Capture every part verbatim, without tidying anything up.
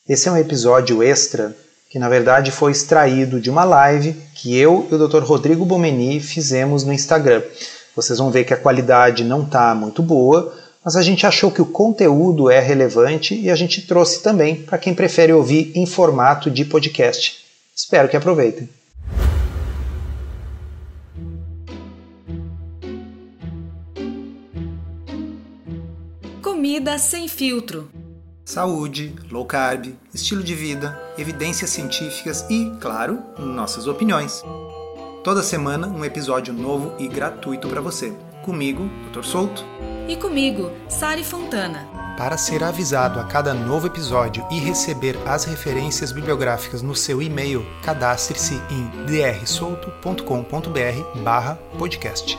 Esse é um episódio extra que na verdade foi extraído de uma live que eu e o doutor Rodrigo Bomeni fizemos no Instagram. Vocês vão ver que a qualidade não está muito boa, mas a gente achou que o conteúdo é relevante e a gente trouxe também para quem prefere ouvir em formato de podcast. Espero que aproveitem. Comida sem filtro. Saúde, low carb, estilo de vida, evidências científicas e, claro, nossas opiniões. Toda semana um episódio novo e gratuito para você. Comigo, doutor Souto. E comigo, Sari Fontana. Para ser avisado a cada novo episódio e receber as referências bibliográficas no seu e-mail, cadastre-se em d r souto ponto com ponto b r barra podcast.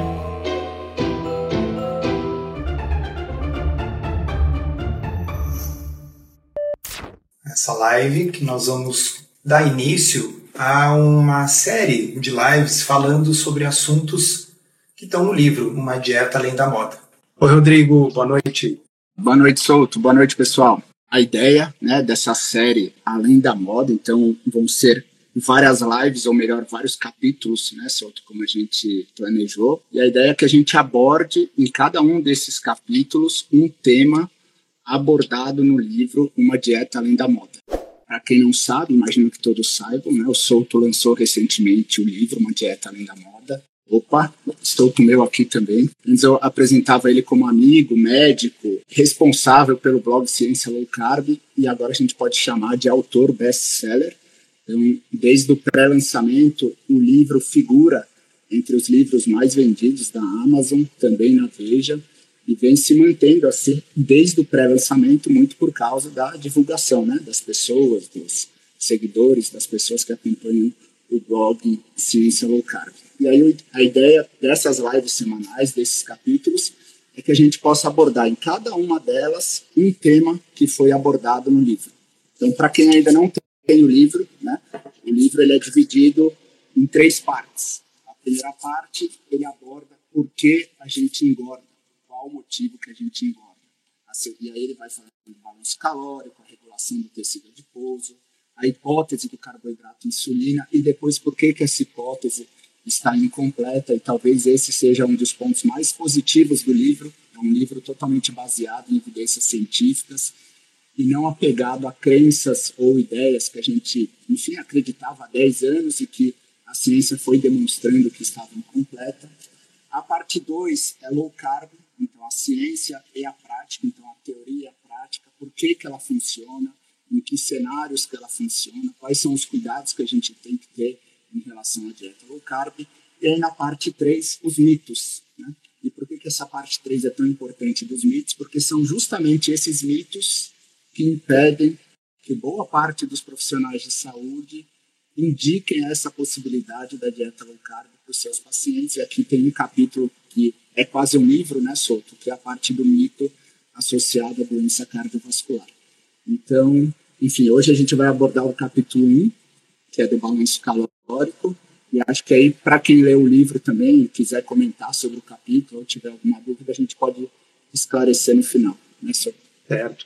Essa live que nós vamos dar início a uma série de lives falando sobre assuntos que estão no livro Uma Dieta Além da Moda. Oi, Rodrigo, boa noite. Boa noite, Souto. Boa noite, pessoal. A ideia, né, dessa série Além da Moda, então vão ser várias lives, ou melhor, vários capítulos, né, Souto, como a gente planejou. E a ideia é que a gente aborde em cada um desses capítulos um tema abordado no livro Uma Dieta Além da Moda. Para quem não sabe, imagino que todos saibam, né, o Souto lançou recentemente o livro Uma Dieta Além da Moda. Opa, estou com o meu aqui também. Antes eu apresentava ele como amigo, médico, responsável pelo blog Ciência Low Carb, e agora a gente pode chamar de autor best-seller. Então, desde o pré-lançamento, o livro figura entre os livros mais vendidos da Amazon, também na Veja, e vem se mantendo assim desde o pré-lançamento, muito por causa da divulgação, né, das pessoas, dos seguidores, das pessoas que acompanham o blog Ciência Low Carb. E aí a ideia dessas lives semanais, desses capítulos, é que a gente possa abordar em cada uma delas um tema que foi abordado no livro. Então, para quem ainda não tem o livro, né, o livro ele é dividido em três partes. A primeira parte, ele aborda por que a gente engorda, qual o motivo que a gente engorda. E aí ele vai falar do balanço calórico, a regulação do tecido adiposo, a hipótese do carboidrato insulina e depois por que, que essa hipótese está incompleta, e talvez esse seja um dos pontos mais positivos do livro. É um livro totalmente baseado em evidências científicas e não apegado a crenças ou ideias que a gente, enfim, acreditava há dez anos e que a ciência foi demonstrando que estava incompleta. A parte dois é low carb, então a ciência e a prática, então a teoria e a prática, por que, que ela funciona, em que cenários que ela funciona, quais são os cuidados que a gente tem que ter em relação à dieta low carb. E aí na parte três, os mitos, né? E por que, que essa parte três é tão importante dos mitos? Porque são justamente esses mitos que impedem que boa parte dos profissionais de saúde indiquem essa possibilidade da dieta low carb para os seus pacientes. E aqui tem um capítulo que é quase um livro, né, Souto, que é a parte do mito associado à doença cardiovascular. Então, enfim, hoje a gente vai abordar o capítulo um, que é do balanço calórico, e acho que aí, para quem lê o livro também e quiser comentar sobre o capítulo ou tiver alguma dúvida, a gente pode esclarecer no final, né, Souto? Certo.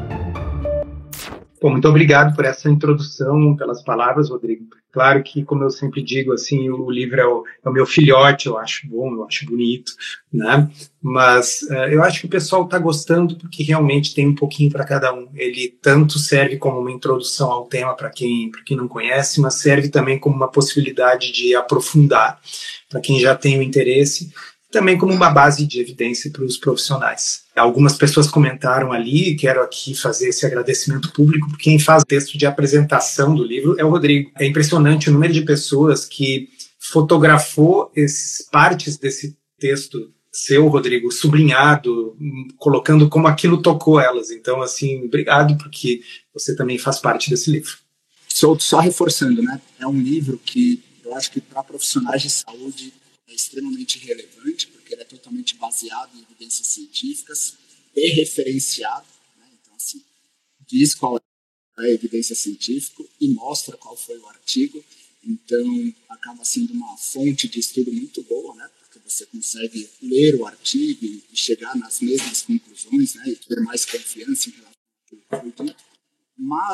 Bom, muito obrigado por essa introdução, pelas palavras, Rodrigo. Claro que, como eu sempre digo, assim, o livro é o, é o meu filhote, eu acho bom, eu acho bonito, né? Mas uh, eu acho que o pessoal está gostando porque realmente tem um pouquinho para cada um. Ele tanto serve como uma introdução ao tema para quem, para quem não conhece, mas serve também como uma possibilidade de aprofundar para quem já tem o interesse, também como uma base de evidência para os profissionais. Algumas pessoas comentaram ali, quero aqui fazer esse agradecimento público, porque quem faz o texto de apresentação do livro é o Rodrigo. É impressionante o número de pessoas que fotografou esses partes desse texto seu, Rodrigo, sublinhado, colocando como aquilo tocou elas. Então, assim, obrigado, porque você também faz parte desse livro. Só, só reforçando, né? É um livro que eu acho que para profissionais de saúde é extremamente relevante, porque ele é totalmente baseado em evidências científicas e referenciado, né? Então, assim, diz qual é a evidência científica e mostra qual foi o artigo. Então, acaba sendo uma fonte de estudo muito boa, né? Porque você consegue ler o artigo e chegar nas mesmas conclusões, né? E ter mais confiança em relação ao que foi dito. Mas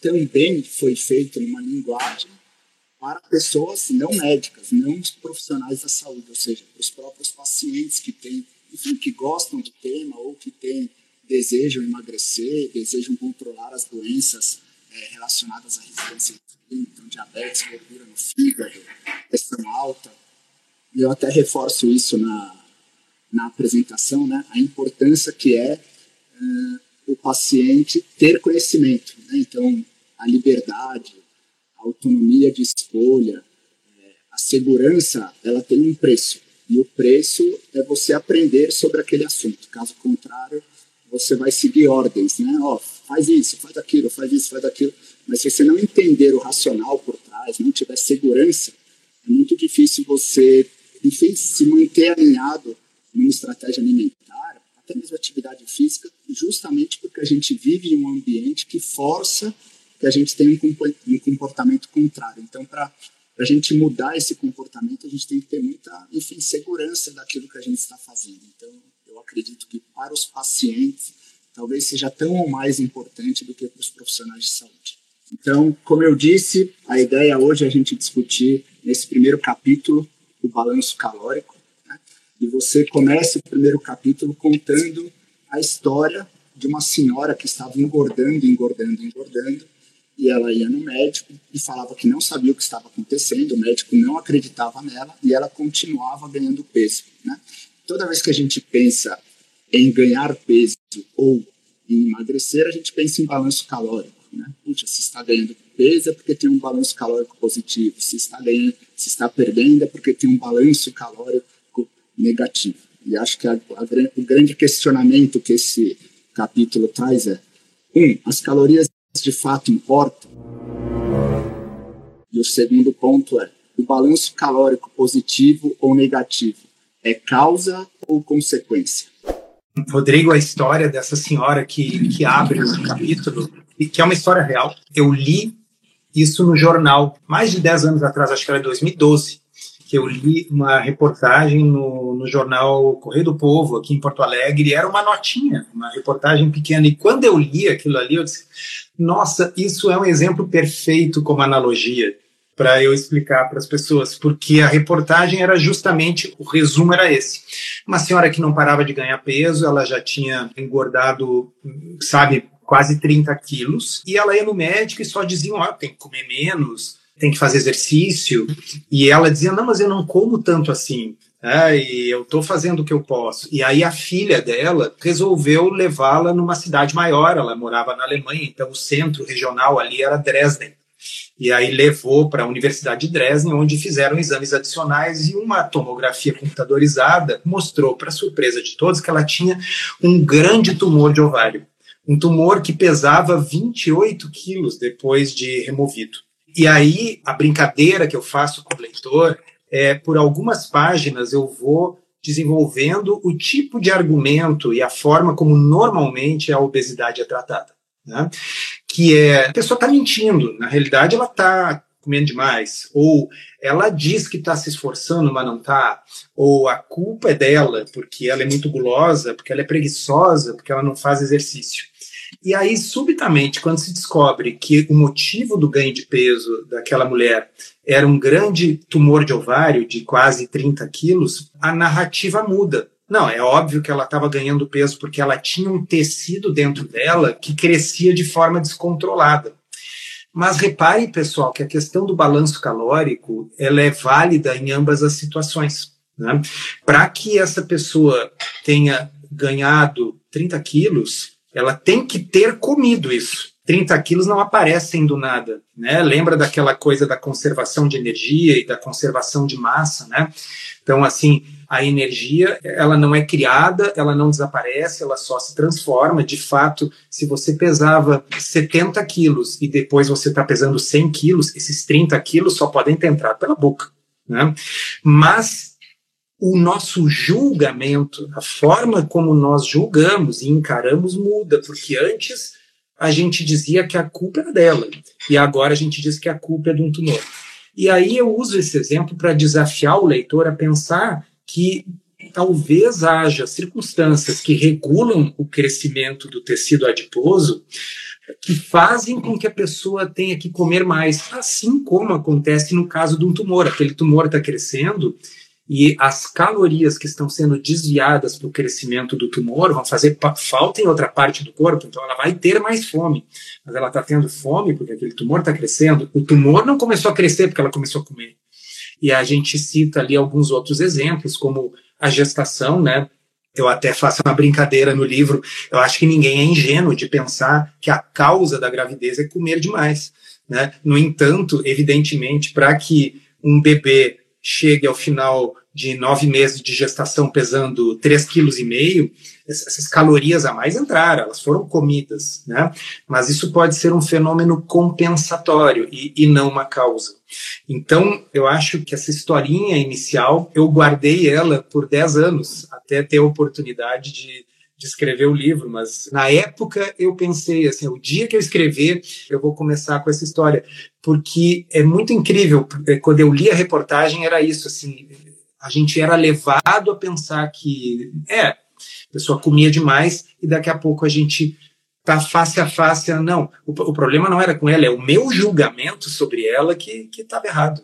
também foi feito numa linguagem para pessoas não médicas, não os profissionais da saúde, ou seja, para os próprios pacientes que têm, enfim, que gostam do tema ou que têm, desejam emagrecer, desejam controlar as doenças é, relacionadas à resistência à insulina, então diabetes, gordura no fígado, pressão alta. E eu até reforço isso na, na apresentação, né? A importância que é uh, o paciente ter conhecimento, né? Então, a liberdade, a autonomia de escolha, a segurança, ela tem um preço. E o preço é você aprender sobre aquele assunto. Caso contrário, você vai seguir ordens, né? Ó, faz isso, faz aquilo, faz isso, faz aquilo. Mas se você não entender o racional por trás, não tiver segurança, é muito difícil você, enfim, se manter alinhado numa estratégia alimentar, até mesmo atividade física, justamente porque a gente vive em um ambiente que força que a gente tenha um comportamento contrário. Então, para a gente mudar esse comportamento, a gente tem que ter muita, enfim, segurança daquilo que a gente está fazendo. Então, eu acredito que para os pacientes, talvez seja tão ou mais importante do que para os profissionais de saúde. Então, como eu disse, a ideia hoje é a gente discutir, nesse primeiro capítulo, o balanço calórico, né? E você começa o primeiro capítulo contando a história de uma senhora que estava engordando, engordando, engordando, e ela ia no médico e falava que não sabia o que estava acontecendo, o médico não acreditava nela e ela continuava ganhando peso, né? Toda vez que a gente pensa em ganhar peso ou em emagrecer, a gente pensa em balanço calórico, né? Puxa, se está ganhando peso é porque tem um balanço calórico positivo, se está ganhando, se está perdendo é porque tem um balanço calórico negativo. E acho que a, a, o grande questionamento que esse capítulo traz é: um, as calorias de fato importam? E o segundo ponto é: o balanço calórico positivo ou negativo é causa ou consequência? Rodrigo, a história dessa senhora que, que abre o capítulo, que é uma história real, eu li isso no jornal, mais de dez anos atrás, acho que era dois mil e doze, que eu li uma reportagem no, no jornal Correio do Povo, aqui em Porto Alegre, e era uma notinha, uma reportagem pequena, e quando eu li aquilo ali, eu disse, nossa, isso é um exemplo perfeito como analogia, para eu explicar para as pessoas, porque a reportagem era justamente, o resumo era esse. Uma senhora que não parava de ganhar peso, ela já tinha engordado, sabe, quase trinta quilos, e ela ia no médico e só diziam, ó, tem que comer menos, tem que fazer exercício, e ela dizia, não, mas eu não como tanto assim, é, e eu estou fazendo o que eu posso. E aí a filha dela resolveu levá-la numa cidade maior, ela morava na Alemanha, então o centro regional ali era Dresden. E aí levou para a Universidade de Dresden, onde fizeram exames adicionais e uma tomografia computadorizada mostrou, para surpresa de todos, que ela tinha um grande tumor de ovário. Um tumor que pesava vinte e oito quilos depois de removido. E aí a brincadeira que eu faço com o leitor é, por algumas páginas eu vou desenvolvendo o tipo de argumento e a forma como normalmente a obesidade é tratada. Né? Que é, a pessoa está mentindo, na realidade ela está comendo demais, ou ela diz que está se esforçando, mas não está, ou a culpa é dela, porque ela é muito gulosa, porque ela é preguiçosa, porque ela não faz exercício. E aí, subitamente, quando se descobre que o motivo do ganho de peso daquela mulher era um grande tumor de ovário de quase trinta quilos, a narrativa muda. Não, é óbvio que ela estava ganhando peso porque ela tinha um tecido dentro dela que crescia de forma descontrolada. Mas reparem, pessoal, que a questão do balanço calórico ela é válida em ambas as situações. Né? Para que essa pessoa tenha ganhado trinta quilos, ela tem que ter comido isso. trinta quilos não aparecem do nada. Né? Lembra daquela coisa da conservação de energia e da conservação de massa, né? Então, assim, a energia, ela não é criada, ela não desaparece, ela só se transforma. De fato, se você pesava setenta quilos e depois você está pesando cem quilos, esses trinta quilos só podem entrar pela boca. Né? Mas o nosso julgamento, a forma como nós julgamos e encaramos muda, porque antes a gente dizia que a culpa era dela e agora a gente diz que a culpa é de um tumor. E aí eu uso esse exemplo para desafiar o leitor a pensar que talvez haja circunstâncias que regulam o crescimento do tecido adiposo que fazem com que a pessoa tenha que comer mais, assim como acontece no caso de um tumor. Aquele tumor está crescendo e as calorias que estão sendo desviadas para o crescimento do tumor vão fazer falta em outra parte do corpo, então ela vai ter mais fome, mas ela está tendo fome porque aquele tumor está crescendo. O tumor não começou a crescer porque ela começou a comer. E a gente cita ali alguns outros exemplos, como a gestação, né? Eu até faço uma brincadeira no livro, eu acho que ninguém é ingênuo de pensar que a causa da gravidez é comer demais, né? No entanto, evidentemente, para que um bebê chegue ao final de nove meses de gestação pesando três vírgula cinco quilos, essas calorias a mais entraram, elas foram comidas, né? Mas isso pode ser um fenômeno compensatório e, e não uma causa. Então, eu acho que essa historinha inicial, eu guardei ela por dez anos, até ter a oportunidade de, de escrever o livro, mas na época eu pensei, assim, o dia que eu escrever, eu vou começar com essa história, porque é muito incrível, quando eu li a reportagem era isso, assim, a gente era levado a pensar que, é, a pessoa comia demais e daqui a pouco a gente tá face a face, não, o, o problema não era com ela, é o meu julgamento sobre ela que estava errado.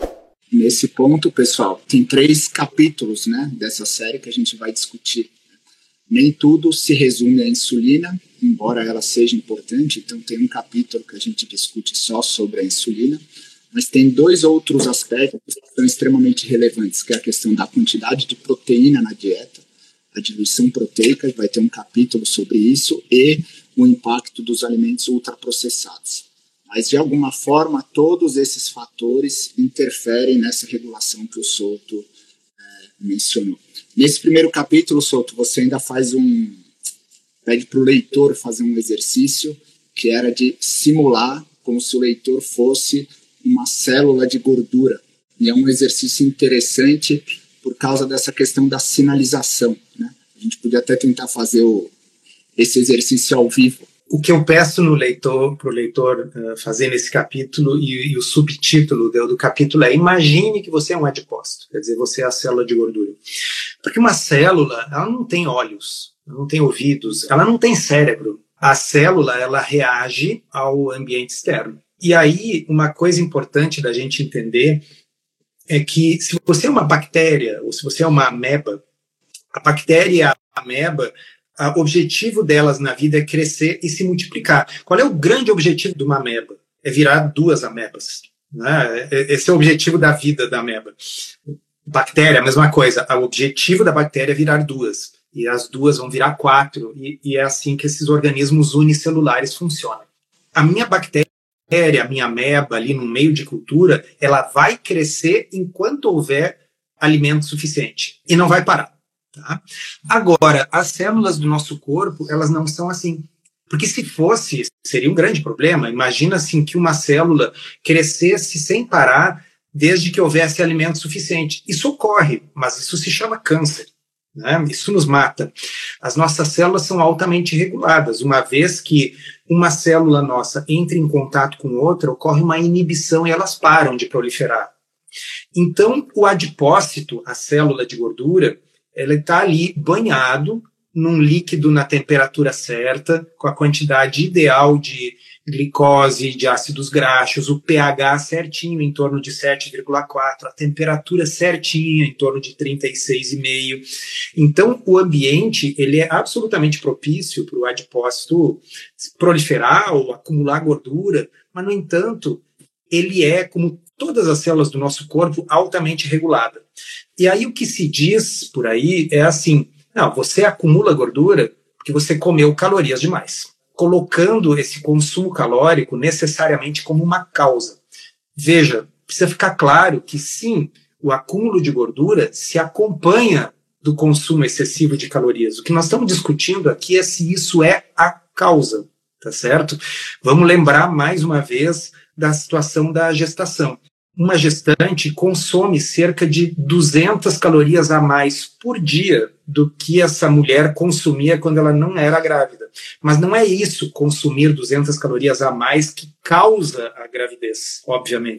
Nesse ponto, pessoal, tem três capítulos, né, dessa série que a gente vai discutir. Nem tudo se resume à insulina, embora ela seja importante, então tem um capítulo que a gente discute só sobre a insulina, mas tem dois outros aspectos que são extremamente relevantes, que é a questão da quantidade de proteína na dieta, a diluição proteica, vai ter um capítulo sobre isso, e o impacto dos alimentos ultraprocessados. Mas, de alguma forma, todos esses fatores interferem nessa regulação que o Souto é, mencionou. Nesse primeiro capítulo, Souto, você ainda faz um... pede para o leitor fazer um exercício que era de simular como se o leitor fosse uma célula de gordura. E é um exercício interessante por causa dessa questão da sinalização, né? A gente podia até tentar fazer o, esse exercício ao vivo. O que eu peço no leitor, para o leitor uh, fazer nesse capítulo, e, e o subtítulo do, do capítulo é: imagine que você é um adipócito, quer dizer, você é a célula de gordura. Porque uma célula, ela não tem olhos, ela não tem ouvidos, ela não tem cérebro. A célula, ela reage ao ambiente externo. E aí, uma coisa importante da gente entender é que se você é uma bactéria, ou se você é uma ameba, a bactéria e a ameba, o objetivo delas na vida é crescer e se multiplicar. Qual é o grande objetivo de uma ameba? É virar duas amebas, né? Esse é o objetivo da vida da ameba. Bactéria, a mesma coisa. O objetivo da bactéria é virar duas. E as duas vão virar quatro. E, e é assim que esses organismos unicelulares funcionam. A minha bactéria, a minha ameba ali no meio de cultura, ela vai crescer enquanto houver alimento suficiente. E não vai parar. Tá? Agora, as células do nosso corpo, elas não são assim. Porque se fosse, seria um grande problema. Imagina assim que uma célula crescesse sem parar desde que houvesse alimento suficiente. Isso ocorre, mas isso se chama câncer, né? Isso nos mata. As nossas células são altamente reguladas. Uma vez que uma célula nossa entra em contato com outra, ocorre uma inibição e elas param de proliferar. Então, o adipócito, a célula de gordura, ele está ali banhado num líquido na temperatura certa, com a quantidade ideal de glicose, de ácidos graxos, o pH certinho em torno de sete vírgula quatro, a temperatura certinha em torno de trinta e seis vírgula cinco. Então, o ambiente ele é absolutamente propício para o adipócito proliferar ou acumular gordura, mas, no entanto, ele é, como todas as células do nosso corpo, altamente regulada. E aí o que se diz por aí é assim: não, você acumula gordura porque você comeu calorias demais, colocando esse consumo calórico necessariamente como uma causa. Veja, precisa ficar claro que sim, o acúmulo de gordura se acompanha do consumo excessivo de calorias. O que nós estamos discutindo aqui é se isso é a causa, tá certo? Vamos lembrar mais uma vez da situação da gestação. Uma gestante consome cerca de duzentas calorias a mais por dia do que essa mulher consumia quando ela não era grávida. Mas não é isso, consumir duzentas calorias a mais, que causa a gravidez, obviamente.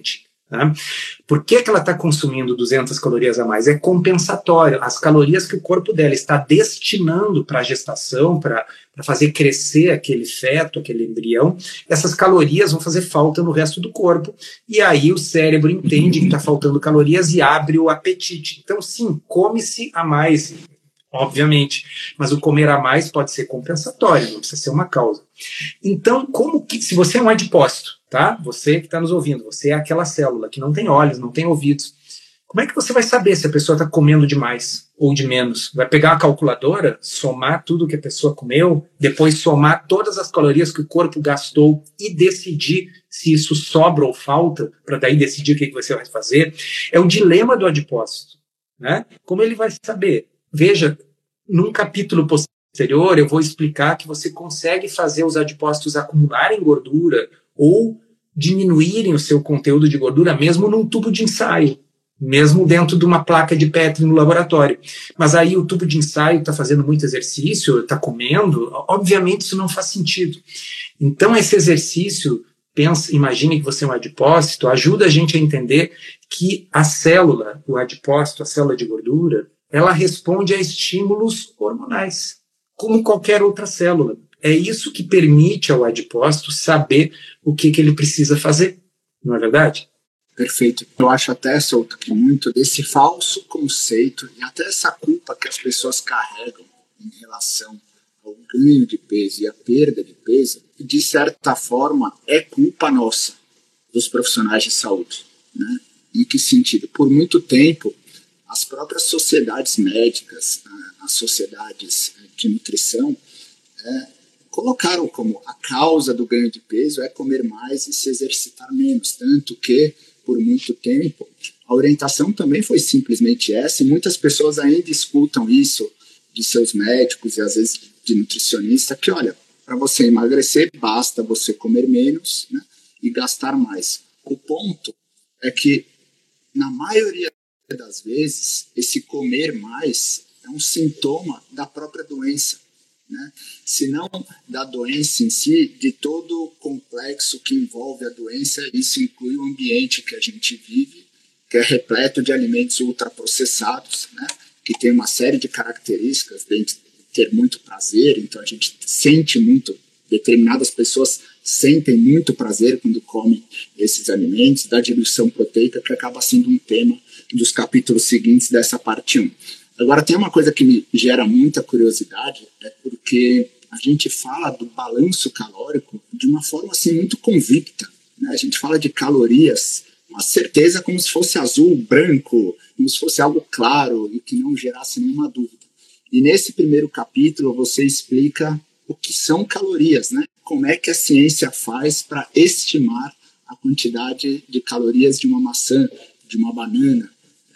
Né? Por que, que ela está consumindo duzentas calorias a mais? É compensatório. As calorias que o corpo dela está destinando para a gestação, para fazer crescer aquele feto, aquele embrião, essas calorias vão fazer falta no resto do corpo, e aí o cérebro entende que está faltando calorias e abre o apetite. Então, sim, come-se a mais, obviamente, mas o comer a mais pode ser compensatório, não precisa ser uma causa. Então, como que, se você é um adipócito, tá? Você que está nos ouvindo, você é aquela célula que não tem olhos, não tem ouvidos, como é que você vai saber se a pessoa está comendo demais ou de menos? Vai pegar a calculadora, somar tudo que a pessoa comeu, depois somar todas as calorias que o corpo gastou e decidir se isso sobra ou falta, para daí decidir o que, que você vai fazer? É o dilema do adipócito, né? Como ele vai saber? Veja, num capítulo posterior eu vou explicar que você consegue fazer os adipócitos acumularem gordura ou diminuírem o seu conteúdo de gordura mesmo num tubo de ensaio, mesmo dentro de uma placa de Petri no laboratório. Mas aí o tubo de ensaio está fazendo muito exercício, está comendo, obviamente isso não faz sentido. Então esse exercício, pensa, imagine que você é um adipócito, ajuda a gente a entender que a célula, o adipócito, a célula de gordura, ela responde a estímulos hormonais, como qualquer outra célula. É isso que permite ao adipócito saber o que, que ele precisa fazer, não é verdade? Perfeito. Eu acho até, Souto, que muito desse falso conceito e até essa culpa que as pessoas carregam em relação ao ganho de peso e a perda de peso, de certa forma, é culpa nossa, dos profissionais de saúde, né? Em que sentido? Por muito tempo, as próprias sociedades médicas, as sociedades de nutrição, é, colocaram como a causa do ganho de peso é comer mais e se exercitar menos, tanto que, por muito tempo, a orientação também foi simplesmente essa, e muitas pessoas ainda escutam isso de seus médicos e às vezes de nutricionista, que olha, para você emagrecer basta você comer menos, né, e gastar mais. O ponto é que, na maioria das vezes, esse comer mais é um sintoma da própria doença, né? Se não da doença em si, de todo o complexo que envolve a doença. Isso inclui o ambiente que a gente vive, que é repleto de alimentos ultraprocessados, né? Que tem uma série de características de ter muito prazer, então a gente sente muito, determinadas pessoas sentem muito prazer quando comem esses alimentos, da diluição proteica, que acaba sendo um tema dos capítulos seguintes dessa parte um. Agora, tem uma coisa que me gera muita curiosidade, é porque a gente fala do balanço calórico de uma forma assim, muito convicta, né? A gente fala de calorias, uma certeza como se fosse azul, branco, como se fosse algo claro e que não gerasse nenhuma dúvida. E nesse primeiro capítulo você explica o que são calorias, né? Como é que a ciência faz para estimar a quantidade de calorias de uma maçã, de uma banana.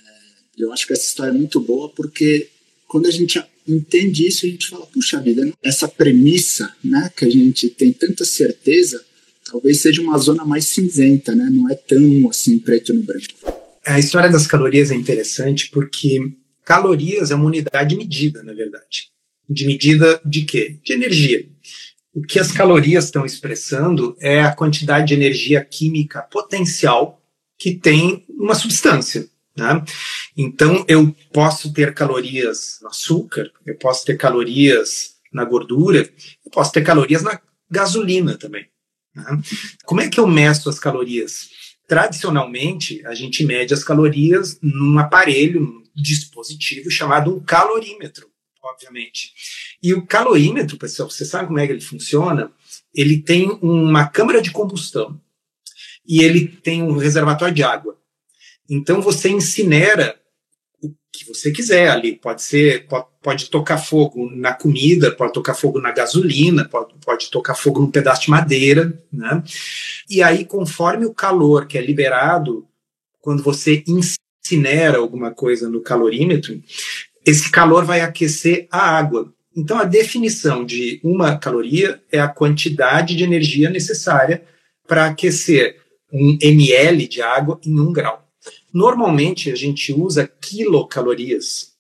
Eu acho que essa história é muito boa porque quando a gente entende isso, a gente fala, puxa vida, essa premissa, né, que a gente tem tanta certeza, talvez seja uma zona mais cinzenta, né? Não é tão assim preto no branco. A história das calorias é interessante porque calorias é uma unidade de medida, na verdade. De medida de quê? De energia. O que as calorias estão expressando é a quantidade de energia química potencial que tem uma substância, né? Então, eu posso ter calorias no açúcar, eu posso ter calorias na gordura, eu posso ter calorias na gasolina também, né? Como é que eu meço as calorias? Tradicionalmente, a gente mede as calorias num aparelho, num dispositivo chamado um calorímetro, obviamente. E o calorímetro, pessoal, você sabe como é que ele funciona? Ele tem uma câmara de combustão e ele tem um reservatório de água. Então, você incinera o que você quiser ali. Pode ser, pode, pode tocar fogo na comida, pode tocar fogo na gasolina, pode, pode tocar fogo num pedaço de madeira, né? E aí, conforme o calor que é liberado, quando você incinera alguma coisa no calorímetro, esse calor vai aquecer a água. Então, a definição de uma caloria é a quantidade de energia necessária para aquecer um ml de água em um grau. Normalmente, a gente usa quilocalorias.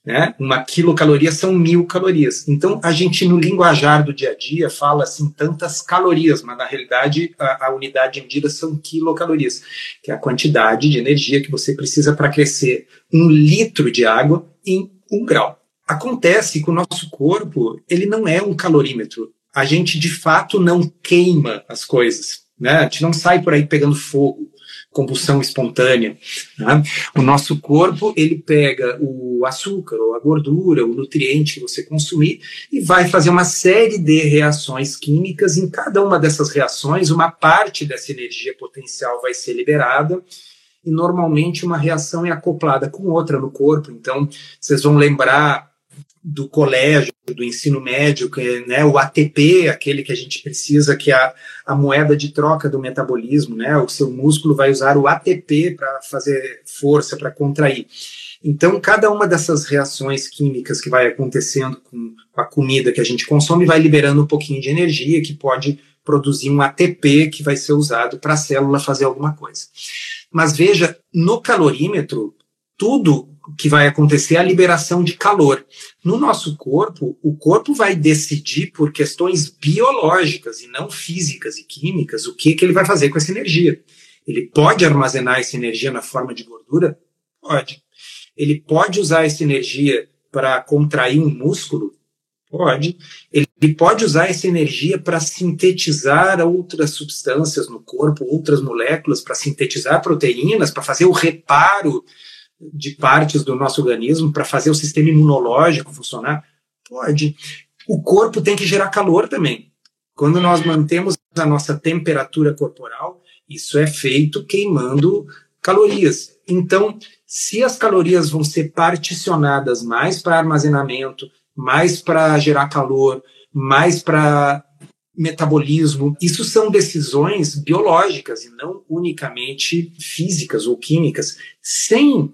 né? Uma quilocaloria são mil calorias. Então, a gente, no linguajar do dia a dia, fala assim, tantas calorias, mas, na realidade, a, a unidade medida são quilocalorias, que é a quantidade de energia que você precisa para crescer um litro de água em um grau. Acontece que o nosso corpo, ele não é um calorímetro. A gente, de fato, não queima as coisas, né? A gente não sai por aí pegando fogo, combustão espontânea, né? O nosso corpo, ele pega o açúcar ou a gordura, o nutriente que você consumir e vai fazer uma série de reações químicas. Em cada uma dessas reações, uma parte dessa energia potencial vai ser liberada e normalmente uma reação é acoplada com outra no corpo. Então, vocês vão lembrar do colégio, do ensino médio, que é, né, o A T P, aquele que a gente precisa, que é a, a moeda de troca do metabolismo, né? O seu músculo vai usar o A T P para fazer força, para contrair. Então, cada uma dessas reações químicas que vai acontecendo com a comida que a gente consome vai liberando um pouquinho de energia que pode produzir um A T P que vai ser usado para a célula fazer alguma coisa. Mas veja, no calorímetro, tudo que vai acontecer é a liberação de calor. No nosso corpo, o corpo vai decidir por questões biológicas e não físicas e químicas o que, que ele vai fazer com essa energia. Ele pode armazenar essa energia na forma de gordura? Pode. Ele pode usar essa energia para contrair um músculo? Pode. Ele pode usar essa energia para sintetizar outras substâncias no corpo, outras moléculas, para sintetizar proteínas, para fazer o reparo de partes do nosso organismo, para fazer o sistema imunológico funcionar? Pode. O corpo tem que gerar calor também. Quando nós mantemos a nossa temperatura corporal, isso é feito queimando calorias. Então, se as calorias vão ser particionadas mais para armazenamento, mais para gerar calor, mais para metabolismo, isso são decisões biológicas e não unicamente físicas ou químicas, sem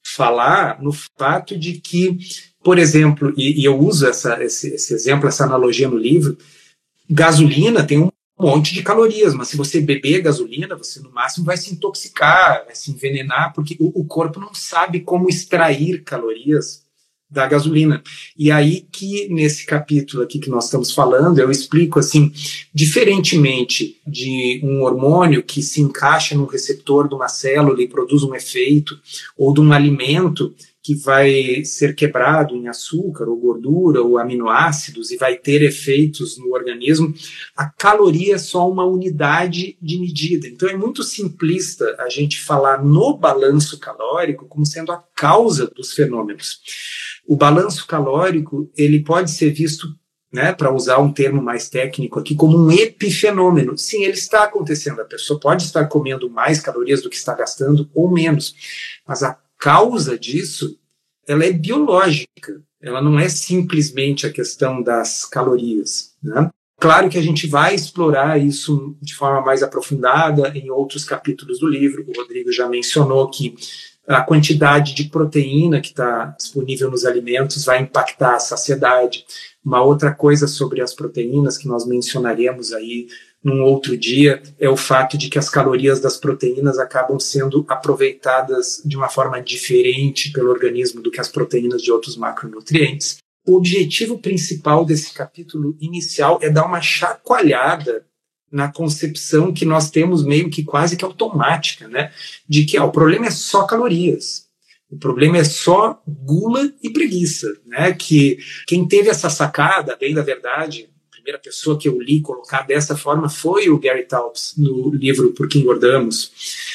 falar no fato de que, por exemplo, e, e eu uso essa, esse, esse exemplo, essa analogia no livro, gasolina tem um monte de calorias, mas se você beber gasolina, você no máximo vai se intoxicar, vai se envenenar, porque o, o corpo não sabe como extrair calorias da gasolina. E aí que, nesse capítulo aqui que nós estamos falando, eu explico assim, diferentemente de um hormônio que se encaixa no receptor de uma célula e produz um efeito, ou de um alimento que vai ser quebrado em açúcar, ou gordura, ou aminoácidos, e vai ter efeitos no organismo, a caloria é só uma unidade de medida. Então é muito simplista a gente falar no balanço calórico como sendo a causa dos fenômenos. O balanço calórico, ele pode ser visto, né, para usar um termo mais técnico aqui, como um epifenômeno. Sim, ele está acontecendo. A pessoa pode estar comendo mais calorias do que está gastando ou menos. Mas a causa disso, ela é biológica. Ela não é simplesmente a questão das calorias, né? Claro que a gente vai explorar isso de forma mais aprofundada em outros capítulos do livro. O Rodrigo já mencionou que a quantidade de proteína que está disponível nos alimentos vai impactar a saciedade. Uma outra coisa sobre as proteínas que nós mencionaremos aí num outro dia é o fato de que as calorias das proteínas acabam sendo aproveitadas de uma forma diferente pelo organismo do que as proteínas de outros macronutrientes. O objetivo principal desse capítulo inicial é dar uma chacoalhada na concepção que nós temos meio que quase que automática, né? De que ah, o problema é só calorias, o problema é só gula e preguiça, né? Que quem teve essa sacada, bem da verdade, a primeira pessoa que eu li colocar dessa forma foi o Gary Taubes, no livro Por que Engordamos,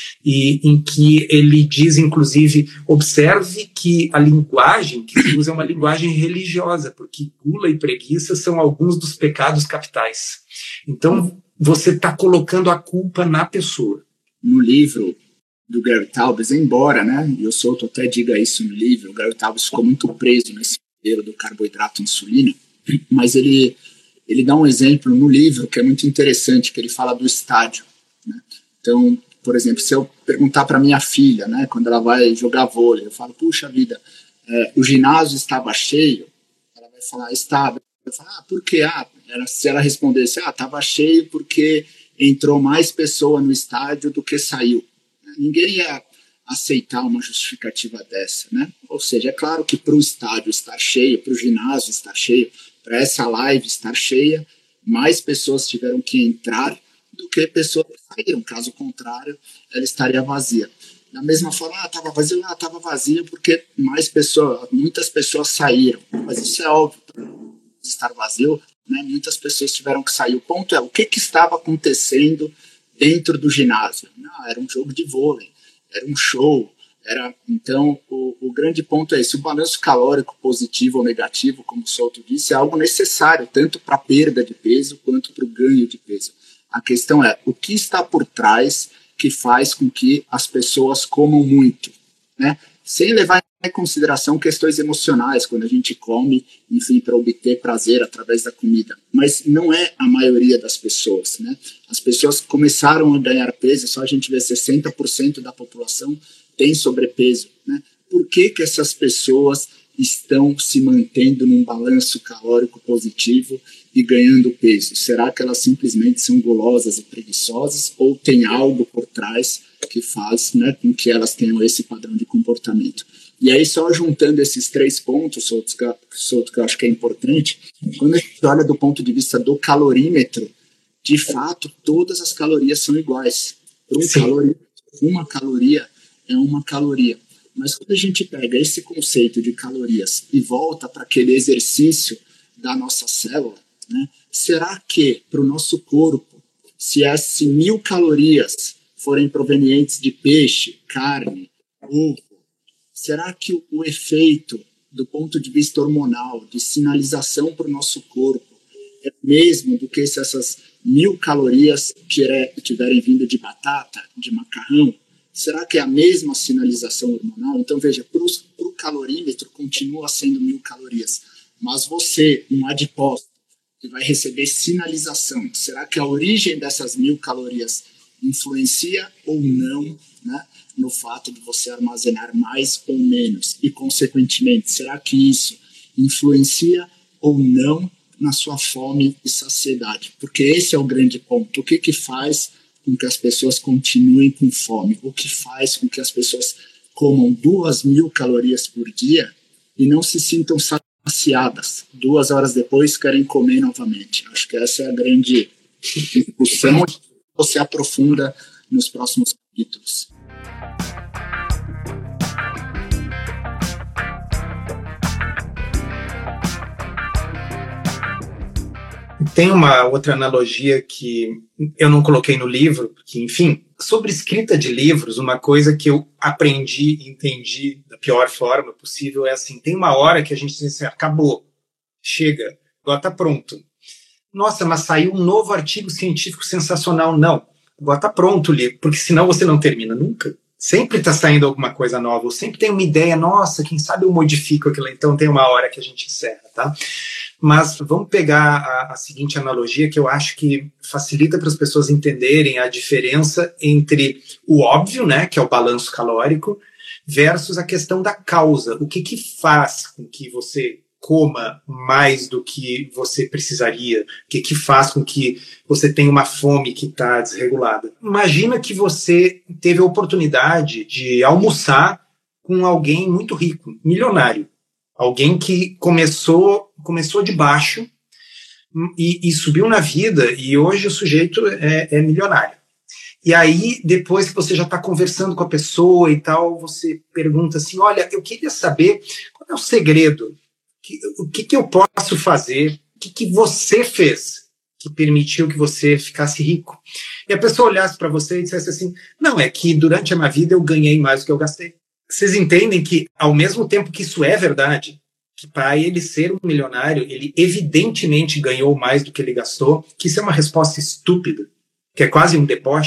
e em que ele diz, inclusive, observe que a linguagem que se usa é uma linguagem religiosa, porque gula e preguiça são alguns dos pecados capitais. Então, você está colocando a culpa na pessoa. No livro do Gary Taubes, embora, né, e o Souto até diga isso no livro, o Gary Taubes ficou muito preso nesse modelo do carboidrato e insulina, mas ele, ele dá um exemplo no livro que é muito interessante, que ele fala do estádio, né? Então, por exemplo, se eu perguntar para minha filha, né, quando ela vai jogar vôlei, eu falo, puxa vida, é, o ginásio estava cheio, ela vai falar, estava. Eu falo, ah, por quê? Ah, era, se ela respondesse, ah, estava cheio porque entrou mais pessoa no estádio do que saiu. Ninguém ia aceitar uma justificativa dessa, né? Ou seja, é claro que para o estádio estar cheio, para o ginásio estar cheio, para essa live estar cheia, mais pessoas tiveram que entrar do que pessoas que saíram. Caso contrário, ela estaria vazia. Da mesma forma, ah, estava vazia, ah, estava vazia porque mais pessoas, muitas pessoas saíram. Mas isso é óbvio, para estar vazio, né? Muitas pessoas tiveram que sair. O ponto é, o que, que estava acontecendo dentro do ginásio? Não, era um jogo de vôlei, era um show. Era, então, o, o grande ponto é esse: o balanço calórico positivo ou negativo, como o Souto disse, é algo necessário, tanto para a perda de peso quanto para o ganho de peso. A questão é, o que está por trás que faz com que as pessoas comam muito, né? Sem levar em consideração questões emocionais, quando a gente come, enfim, para obter prazer através da comida. Mas não é a maioria das pessoas, né? As pessoas começaram a ganhar peso, só a gente vê sessenta por cento da população tem sobrepeso, né? Por que que essas pessoas estão se mantendo num balanço calórico positivo e ganhando peso? Será que elas simplesmente são golosas e preguiçosas, ou tem algo por trás que faz, né, com que elas tenham esse padrão de comportamento? E aí, só juntando esses três pontos, Souto, que eu acho que é importante, quando a gente olha do ponto de vista do calorímetro, de fato, todas as calorias são iguais. Para um caloria, uma caloria é uma caloria. Mas quando a gente pega esse conceito de calorias e volta para aquele exercício da nossa célula, né, será que para o nosso corpo, se essas mil calorias forem provenientes de peixe, carne, ovo, será que o, o efeito do ponto de vista hormonal, de sinalização para o nosso corpo, é o mesmo do que se essas mil calorias tiverem vindo de batata, de macarrão? Será que é a mesma sinalização hormonal? Então, veja, para o calorímetro continua sendo mil calorias, mas você, um adipócito, que vai receber sinalização, será que a origem dessas mil calorias influencia ou não, né, no fato de você armazenar mais ou menos? E, consequentemente, será que isso influencia ou não na sua fome e saciedade? Porque esse é o grande ponto. O que que faz com que as pessoas continuem com fome? O que faz com que as pessoas comam duas mil calorias por dia e não se sintam saciadas? Duas horas depois querem comer novamente. Acho que essa é a grande discussão que você aprofunda nos próximos capítulos. Tem uma outra analogia que eu não coloquei no livro, porque, enfim, sobre escrita de livros, uma coisa que eu aprendi e entendi da pior forma possível é assim: tem uma hora que a gente diz assim, acabou, chega, agora está pronto. Nossa, mas saiu um novo artigo científico sensacional. Não, agora está pronto o livro, porque senão você não termina nunca. Sempre está saindo alguma coisa nova, ou sempre tem uma ideia, nossa, quem sabe eu modifico aquilo, então tem uma hora que a gente encerra, tá? Mas vamos pegar a, a seguinte analogia, que eu acho que facilita para as pessoas entenderem a diferença entre o óbvio, né, que é o balanço calórico, versus a questão da causa. O que que faz com que você coma mais do que você precisaria? O que que faz com que você tenha uma fome que está desregulada? Imagina que você teve a oportunidade de almoçar com alguém muito rico, milionário. Alguém que começou, começou de baixo e, e subiu na vida, e hoje o sujeito é, é milionário. E aí, depois que você já está conversando com a pessoa e tal, você pergunta assim, olha, eu queria saber qual é o segredo, que, o que, que eu posso fazer, o que, que você fez que permitiu que você ficasse rico. E a pessoa olhasse para você e dissesse assim, não, é que durante a minha vida eu ganhei mais do que eu gastei. Vocês entendem que, ao mesmo tempo que isso é verdade, que para ele ser um milionário, ele evidentemente ganhou mais do que ele gastou, que isso é uma resposta estúpida, que é quase um deboche,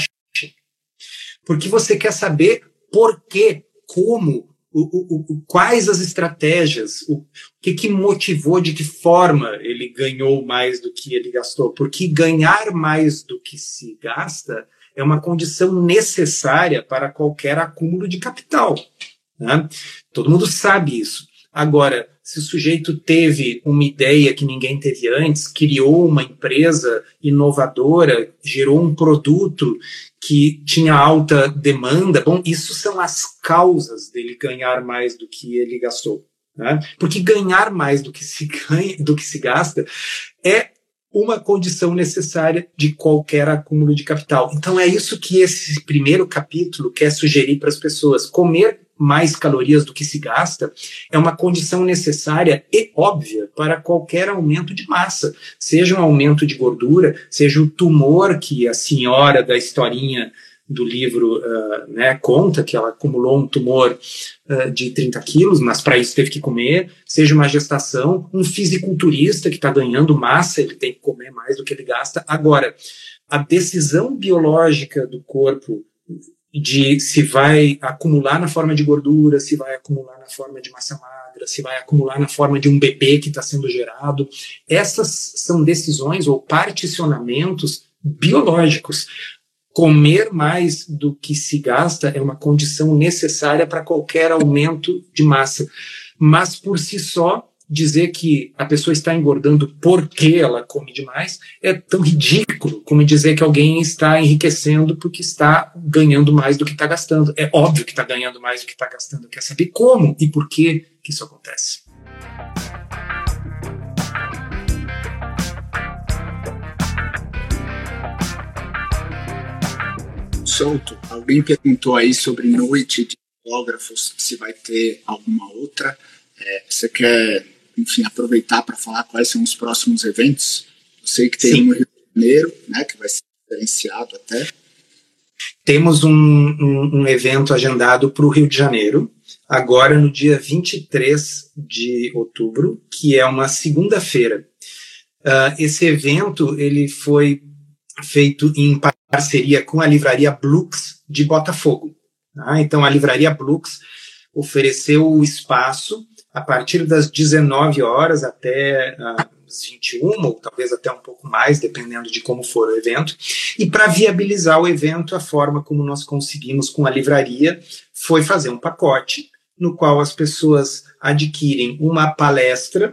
porque você quer saber por quê, como, o, o, o, quais as estratégias, o, o que, que motivou, de que forma ele ganhou mais do que ele gastou, porque ganhar mais do que se gasta é uma condição necessária para qualquer acúmulo de capital, né? Todo mundo sabe isso. Agora, se o sujeito teve uma ideia que ninguém teve antes, criou uma empresa inovadora, gerou um produto que tinha alta demanda, bom, isso são as causas dele ganhar mais do que ele gastou, né? Porque ganhar mais do que se ganha, do que se gasta é uma condição necessária de qualquer acúmulo de capital. Então é isso que esse primeiro capítulo quer sugerir para as pessoas. Comer mais calorias do que se gasta é uma condição necessária e óbvia para qualquer aumento de massa, seja um aumento de gordura, seja o tumor que a senhora da historinha do livro uh, né, conta, que ela acumulou um tumor uh, de trinta quilos, mas para isso teve que comer, seja uma gestação, um fisiculturista que está ganhando massa, ele tem que comer mais do que ele gasta. Agora, a decisão biológica do corpo de se vai acumular na forma de gordura, se vai acumular na forma de massa magra, se vai acumular na forma de um bebê que está sendo gerado, essas são decisões ou particionamentos biológicos. Comer mais do que se gasta é uma condição necessária para qualquer aumento de massa. Mas, por si só, dizer que a pessoa está engordando porque ela come demais é tão ridículo como dizer que alguém está enriquecendo porque está ganhando mais do que está gastando. É óbvio que está ganhando mais do que está gastando. Quer saber como e por que que isso acontece. Souto, alguém perguntou aí sobre noite de autógrafos, se vai ter alguma outra. É, você quer, enfim, aproveitar para falar quais são os próximos eventos? Eu sei que tem Sim. um no Rio de Janeiro, né, que vai ser diferenciado até. Temos um, um, um evento agendado para o Rio de Janeiro, agora no dia vinte e três de outubro, que é uma segunda-feira. Uh, esse evento ele foi feito em parceria com a livraria Blux de Botafogo. Tá? Então, a livraria Blux ofereceu o espaço a partir das dezenove horas até as vinte e uma, ou talvez até um pouco mais, dependendo de como for o evento. E para viabilizar o evento, a forma como nós conseguimos com a livraria foi fazer um pacote no qual as pessoas adquirem uma palestra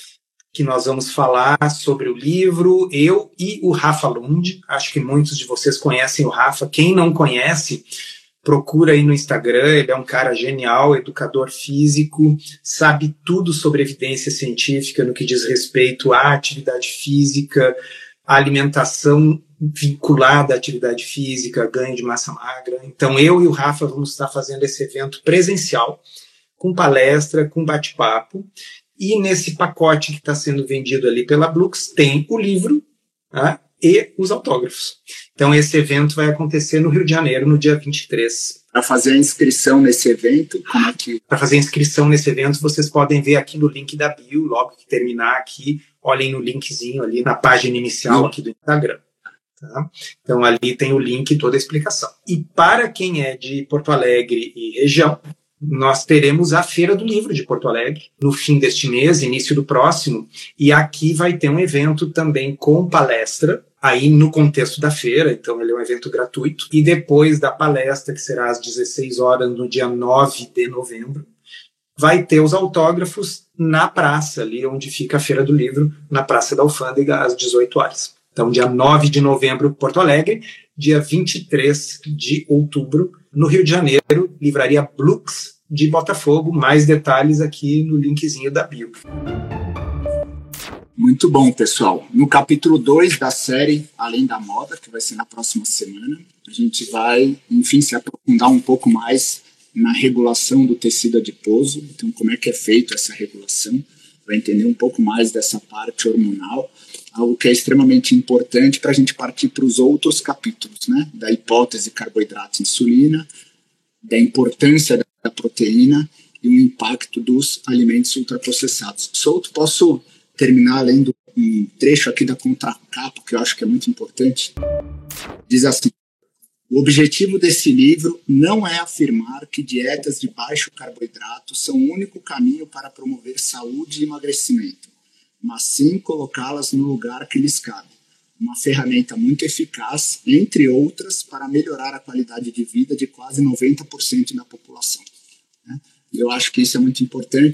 que nós vamos falar sobre o livro, eu e o Rafa Lund. Acho que muitos de vocês conhecem o Rafa. Quem não conhece, procura aí no Instagram. Ele é um cara genial, educador físico, sabe tudo sobre evidência científica no que diz respeito à atividade física, à alimentação vinculada à atividade física, ganho de massa magra. Então, eu e o Rafa vamos estar fazendo esse evento presencial, com palestra, com bate-papo. E nesse pacote que está sendo vendido ali pela Blux, tem o livro, tá, e os autógrafos. Então, esse evento vai acontecer no Rio de Janeiro, no dia vinte e três. Para fazer a inscrição nesse evento, como é que... Para fazer a inscrição nesse evento, vocês podem ver aqui no link da bio, logo que terminar aqui, olhem no linkzinho ali na página inicial aqui do Instagram. Tá? Então, ali tem o link e toda a explicação. E para quem é de Porto Alegre e região, nós teremos a Feira do Livro de Porto Alegre no fim deste mês, início do próximo, e aqui vai ter um evento também com palestra, aí no contexto da feira, então ele é um evento gratuito, e depois da palestra, que será às dezesseis horas, no dia nove de novembro, vai ter os autógrafos na praça, ali onde fica a Feira do Livro, na Praça da Alfândega, às dezoito horas. Então, dia nove de novembro, Porto Alegre, dia vinte e três de outubro, no Rio de Janeiro, livraria Blux de Botafogo. Mais detalhes aqui no linkzinho da bio. Muito bom, pessoal. No capítulo dois da série Além da Moda, que vai ser na próxima semana, a gente vai, enfim, se aprofundar um pouco mais na regulação do tecido adiposo. Então, como é que é feita essa regulação? Vai entender um pouco mais dessa parte hormonal, algo que é extremamente importante para a gente partir para os outros capítulos, né? Da hipótese carboidrato e insulina, da importância da proteína e o impacto dos alimentos ultraprocessados. Souto, posso terminar lendo um trecho aqui da contracapa, que eu acho que é muito importante? Diz assim: o objetivo desse livro não é afirmar que dietas de baixo carboidrato são o único caminho para promover saúde e emagrecimento, mas sim colocá-las no lugar que lhes cabe. Uma ferramenta muito eficaz, entre outras, para melhorar a qualidade de vida de quase noventa por cento da população. Eu acho que isso é muito importante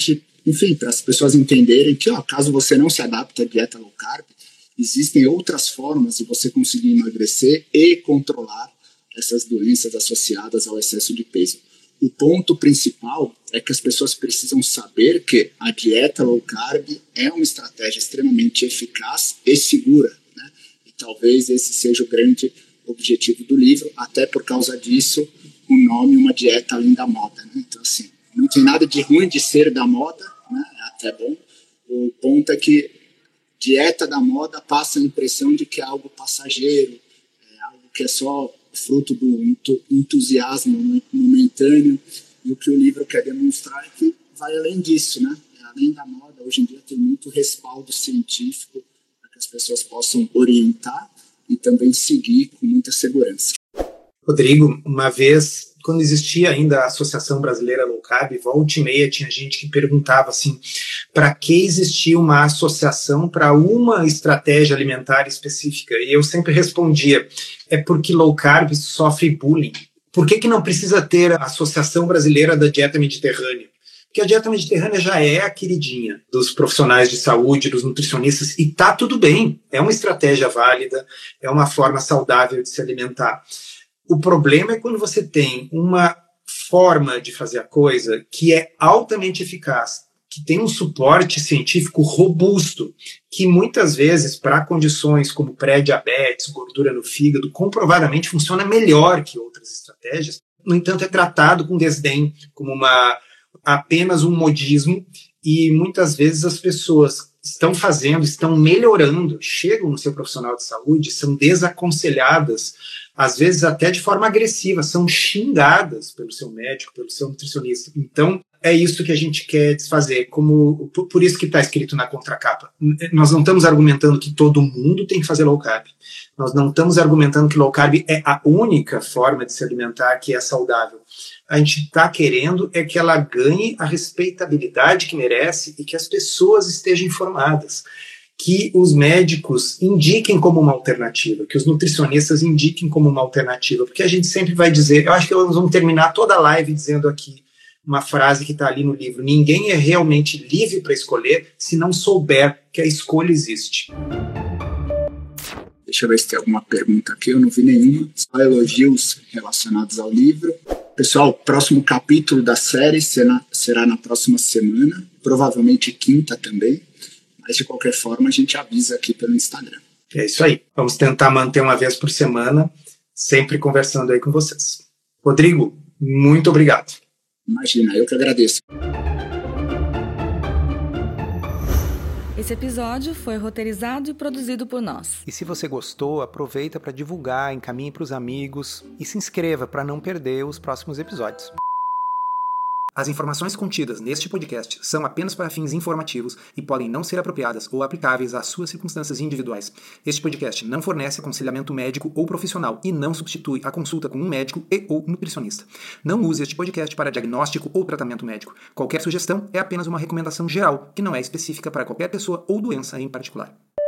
enfim, para as pessoas entenderem que, ó, caso você não se adapte à dieta low carb, existem outras formas de você conseguir emagrecer e controlar essas doenças associadas ao excesso de peso. O ponto principal é que as pessoas precisam saber que a dieta low carb é uma estratégia extremamente eficaz e segura, né? E talvez esse seja o grande objetivo do livro, até por causa disso o nome Uma Dieta Além da Moda, né? Então, assim, não tem nada de ruim de ser da moda, né? É até bom. O ponto é que dieta da moda passa a impressão de que é algo passageiro, é algo que é só fruto do entusiasmo momentâneo, e o que o livro quer demonstrar é que vai além disso, né? Além da moda, hoje em dia tem muito respaldo científico para que as pessoas possam orientar e também seguir com muita segurança. Rodrigo, uma vez, quando existia ainda a Associação Brasileira Low Carb, volta e meia tinha gente que perguntava assim, para que existia uma associação para uma estratégia alimentar específica? E eu sempre respondia, é porque low carb sofre bullying. Por que que não precisa ter a Associação Brasileira da Dieta Mediterrânea? Porque a dieta mediterrânea já é a queridinha dos profissionais de saúde, dos nutricionistas, e tá tudo bem, é uma estratégia válida, é uma forma saudável de se alimentar. O problema é quando você tem uma forma de fazer a coisa que é altamente eficaz, que tem um suporte científico robusto, que muitas vezes, para condições como pré-diabetes, gordura no fígado, comprovadamente funciona melhor que outras estratégias. No entanto, é tratado com desdém, como uma, apenas um modismo, e muitas vezes as pessoas estão fazendo, estão melhorando, chegam no seu profissional de saúde, são desaconselhadas, às vezes até de forma agressiva, são xingadas pelo seu médico, pelo seu nutricionista. Então, é isso que a gente quer desfazer, como, por, por isso que está escrito na contracapa. Nós não estamos argumentando que todo mundo tem que fazer low carb. Nós não estamos argumentando que low carb é a única forma de se alimentar que é saudável. A gente está querendo é que ela ganhe a respeitabilidade que merece e que as pessoas estejam informadas, que os médicos indiquem como uma alternativa, que os nutricionistas indiquem como uma alternativa, porque a gente sempre vai dizer, eu acho que nós vamos terminar toda a live dizendo aqui uma frase que está ali no livro, ninguém é realmente livre para escolher se não souber que a escolha existe. Deixa eu ver se tem alguma pergunta aqui, eu não vi nenhuma, só elogios relacionados ao livro. Pessoal, o próximo capítulo da série será, será na próxima semana, provavelmente quinta também, mas de qualquer forma a gente avisa aqui pelo Instagram. É isso aí, vamos tentar manter uma vez por semana, sempre conversando aí com vocês. Rodrigo, muito obrigado. Imagina, eu que agradeço. Esse episódio foi roteirizado e produzido por nós. E se você gostou, aproveita para divulgar, encaminhe para os amigos e se inscreva para não perder os próximos episódios. As informações contidas neste podcast são apenas para fins informativos e podem não ser apropriadas ou aplicáveis às suas circunstâncias individuais. Este podcast não fornece aconselhamento médico ou profissional e não substitui a consulta com um médico e ou nutricionista. Não use este podcast para diagnóstico ou tratamento médico. Qualquer sugestão é apenas uma recomendação geral, que não é específica para qualquer pessoa ou doença em particular.